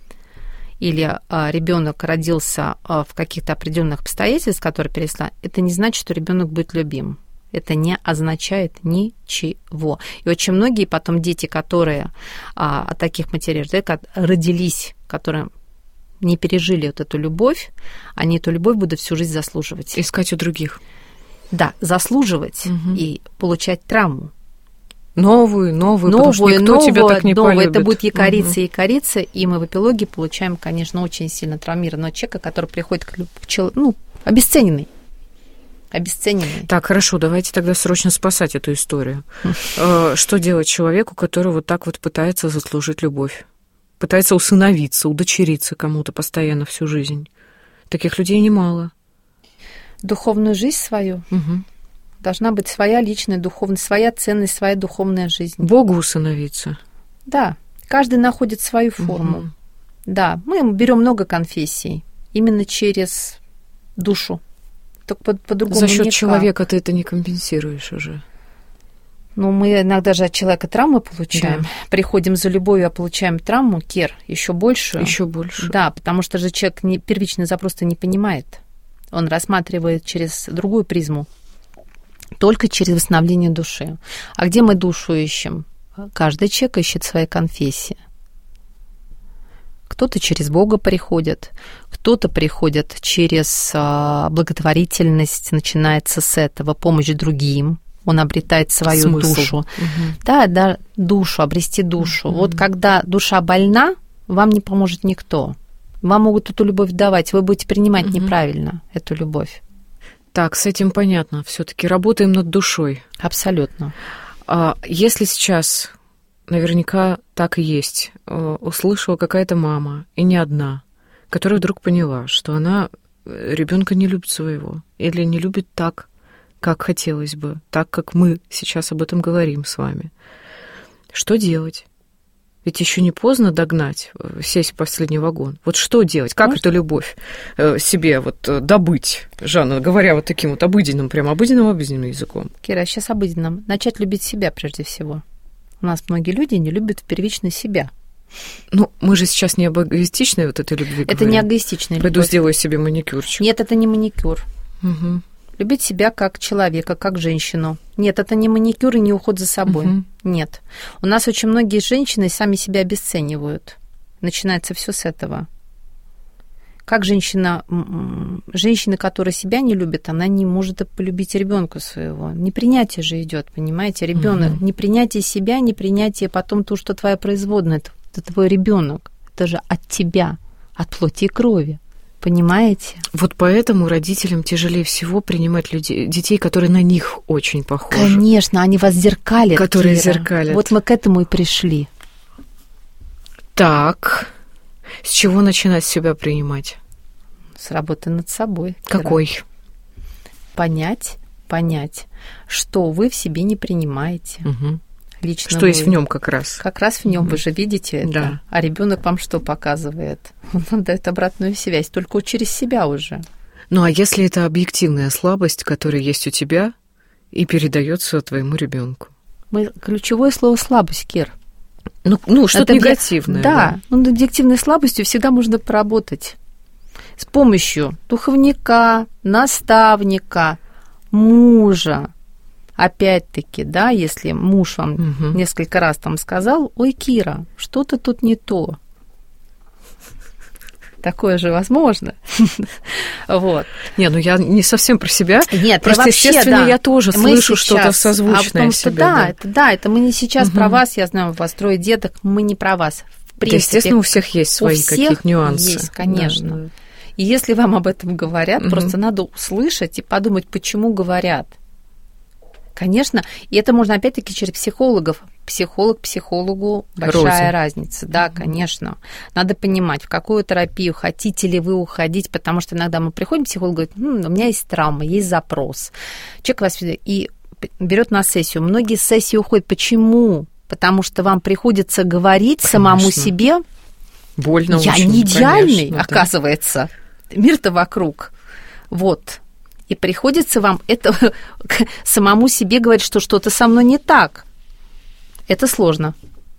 или ребенок родился в каких-то определенных обстоятельствах, которые перенесла, это не значит, что ребенок будет любим. Это не означает ничего. И очень многие потом дети, которые а, от таких матерей родились, которые не пережили вот эту любовь, они эту любовь будут всю жизнь заслуживать. Искать у других. Да, заслуживать угу. и получать травму. Новую, новую, новую, потому что никто новую, тебя так не новую. полюбит. Это будет якориться, угу. якориться, и мы в эпилоге получаем, конечно, очень сильно травмированного человека, который приходит к, к человеку, ну, обесцененный. Обесцененный. Так, хорошо, давайте тогда срочно спасать эту историю. Что делать человеку, который вот так вот пытается заслужить любовь? Пытается усыновиться, удочериться кому-то постоянно всю жизнь. Таких людей немало. Духовную жизнь свою. Угу. Должна быть своя личная духовность, своя ценность, своя духовная жизнь. Богу усыновиться. Да, каждый находит свою форму. Угу. Да, мы берем много конфессий именно через душу. Только по- по-другому За счет никак. человека ты это не компенсируешь уже. Ну, мы иногда же от человека травмы получаем. Да. Приходим за любовью, а получаем травму, кер, еще большую. Еще больше. Да, потому что же человек не, первичный запрос не понимает. Он рассматривает через другую призму. Только через восстановление души. А где мы душу ищем? Каждый человек ищет свои конфессии. Кто-то через Бога приходит, кто-то приходит через а, благотворительность, начинается с этого, помощь другим. Он обретает свою Смысл. душу. Угу. Да, да, душу, обрести душу. Угу. Вот когда душа больна, вам не поможет никто. Вам могут эту любовь давать, вы будете принимать угу. неправильно эту любовь. Так, с этим понятно. Все-таки работаем над душой. Абсолютно. А если сейчас, наверняка так и есть, услышала какая-то мама, и не одна, которая вдруг поняла, что она ребенка не любит своего, или не любит так, как хотелось бы, так, как мы сейчас об этом говорим с вами. Что делать? Ведь еще не поздно догнать, сесть в последний вагон. Вот что делать? Как Может? Эту любовь себе вот добыть, Жанна, говоря вот таким вот обыденным, прям обыденным-обыденным языком? Кира, сейчас обыденным. Начать любить себя прежде всего. У нас многие люди не любят первично себя. Ну, мы же сейчас не об эгоистичной вот этой любви Это говорим. не эгоистичная любовь. Пойду сделаю себе маникюрчик. Нет, это не маникюр. Угу. Любить себя как человека, как женщину. Нет, это не маникюр и не уход за собой. Угу. Нет. У нас очень многие женщины сами себя обесценивают. Начинается все с этого. как женщина, женщина, которая себя не любит, она не может полюбить ребенка своего. Непринятие же идет, понимаете, ребенок. Угу. Непринятие себя, непринятие потом то, что твоя производная, это, это твой ребенок. Это же от тебя, от плоти и крови. Понимаете? Вот поэтому родителям тяжелее всего принимать людей, детей, которые на них очень похожи. Конечно, они вас зеркалят. Которые Кира. зеркалят. Вот мы к этому и пришли. Так, с чего начинать себя принимать? С работы над собой. Кира. Какой? Понять, понять, что вы в себе не принимаете. Угу. Лично что вы. Есть в нем как раз. Как раз в нем, mm-hmm. вы же видите это. Да. А ребенок вам что показывает? Он вам дает обратную связь, только через себя уже. Ну а если это объективная слабость, которая есть у тебя и передается твоему ребенку? Мы, ключевое слово слабость, Кир. Ну, ну что-то это негативное. Да, да. Ну, над объективной слабостью всегда можно поработать с помощью духовника, наставника, мужа. Опять-таки, да, если муж вам угу. несколько раз там сказал: ой, Кира, что-то тут не то. Такое же возможно. Вот. Не, ну я не совсем про себя. Нет, просто, вообще, естественно, да. я тоже мы слышу сейчас, что-то созвучное а том, себе. Да, да. Это, да, это мы не сейчас угу. про вас, я знаю, у вас трое деток, мы не про вас. В принципе, да, естественно, у всех есть свои какие-то нюансы. Есть, конечно. Да. И если вам об этом говорят, угу. просто надо услышать и подумать, почему говорят. Конечно, и это можно опять-таки через психологов. Психолог психологу большая Розе. разница. Да, конечно. Надо понимать, в какую терапию хотите ли вы уходить, потому что иногда мы приходим, психолог говорит: м, у меня есть травма, есть запрос. Человек вас и берет на сессию. Многие сессии уходят. Почему? Потому что вам приходится говорить конечно. Самому себе: больно я очень, не идеальный, конечно, оказывается. Да. Мир-то вокруг. Вот. И приходится вам это самому себе говорить, что что-то со мной не так. Это сложно.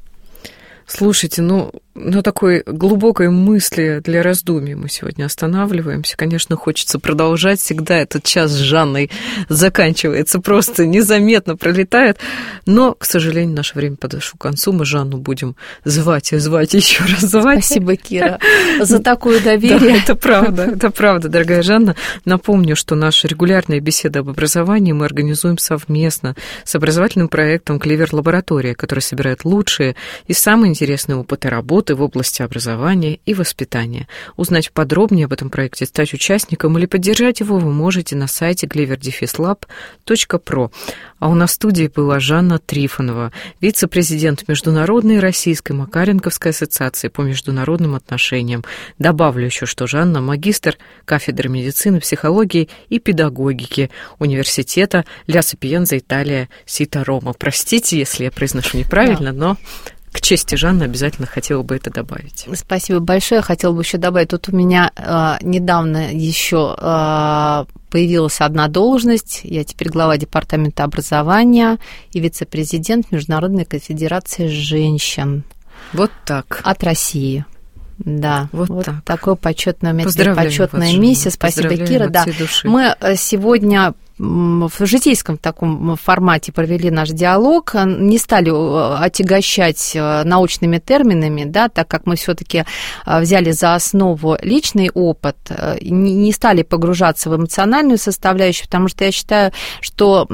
Слушайте, ну, на такой глубокой мысли для раздумий мы сегодня останавливаемся. Конечно, хочется продолжать. Всегда этот час с Жанной заканчивается, просто незаметно пролетает. Но, к сожалению, наше время подошло к концу. Мы Жанну будем звать и звать, еще раз звать. Спасибо, Кира, за такое доверие. Да, это правда, это правда, дорогая Жанна. Напомню, что наша регулярная беседа об образовании мы организуем совместно с образовательным проектом «Клевер-лаборатория», который собирает лучшие и самые интересные опыты работы в области образования и воспитания. Узнать подробнее об этом проекте, стать участником или поддержать его вы можете на сайте клевер дефис лаб точка про. А у нас в студии была Жанна Трифонова, вице-президент Международной Российской Макаренковской ассоциации по международным отношениям. Добавлю еще, что Жанна – магистр кафедры медицины, психологии и педагогики университета Ля Сапиенза Италия Сита Рома. Простите, если я произношу неправильно, да. но... К чести Жанны обязательно хотела бы это добавить. Спасибо большое. Я хотела бы еще добавить. Тут у меня э, недавно еще э, появилась одна должность. Я теперь глава департамента образования и вице-президент Международной конфедерации женщин. Вот так. От России. Да, вот, вот так. Такое почетное, почетная миссия. Спасибо, Кира. Да. Мы сегодня в житейском таком формате провели наш диалог, не стали отягощать научными терминами, да, так как мы все-таки взяли за основу личный опыт, не стали погружаться в эмоциональную составляющую, потому что я считаю, что,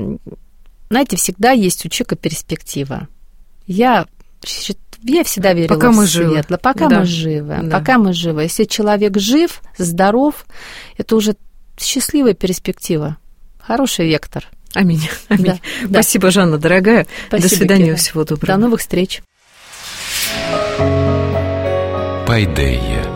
знаете, всегда есть у человека перспектива. Я Я всегда верила пока в мы светлое. Живы. Пока да. мы живы. Да. Пока мы живы. Если человек жив, здоров, это уже счастливая перспектива. Хороший вектор. Аминь. Аминь. Да. Спасибо, да. Жанна, дорогая. Спасибо, до свидания. Кира. Всего доброго. До новых встреч. Пайдея.